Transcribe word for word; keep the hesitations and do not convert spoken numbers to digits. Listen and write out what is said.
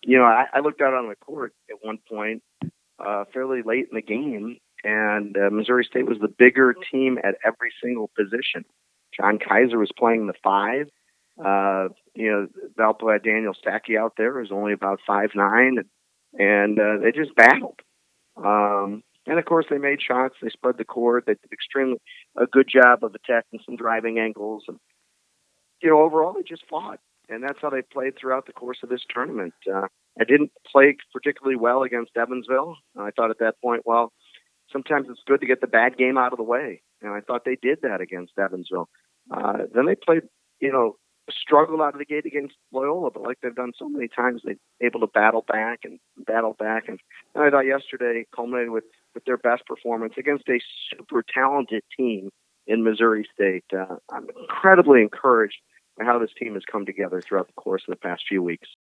you know, I, I looked out on the court at one point, uh, fairly late in the game, and uh, Missouri State was the bigger team at every single position. John Kaiser was playing the five. Uh, you know, Valpo had Daniel Stacky out there, who's only about five nine, and uh, they just battled. Um, and of course, they made shots. They spread the court. They did extremely a good job of attacking some driving angles. And you know, overall, they just fought, and that's how they played throughout the course of this tournament. Uh, I didn't play particularly well against Evansville. I thought at that point, well, sometimes it's good to get the bad game out of the way, and I thought they did that against Evansville. Uh, then they played, you know, struggled out of the gate against Loyola, but like they've done so many times, they're able to battle back and battle back. And, and I thought yesterday culminated with, with their best performance against a super talented team in Missouri State. Uh, I'm incredibly encouraged by how this team has come together throughout the course of the past few weeks.